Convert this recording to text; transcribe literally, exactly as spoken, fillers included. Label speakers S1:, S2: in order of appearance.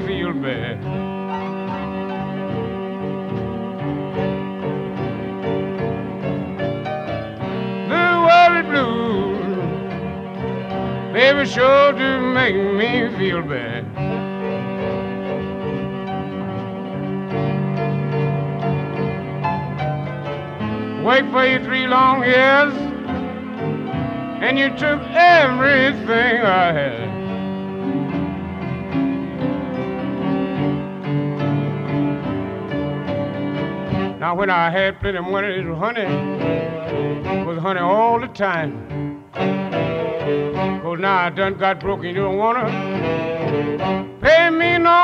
S1: feel bad. The worry blues, baby, sure do make me feel bad. Wait for you three long years, and you took everything I had. Now when I had plenty of money, it was honey, it was honey all the time. Cause now I done got broke and you don't wanna pay me no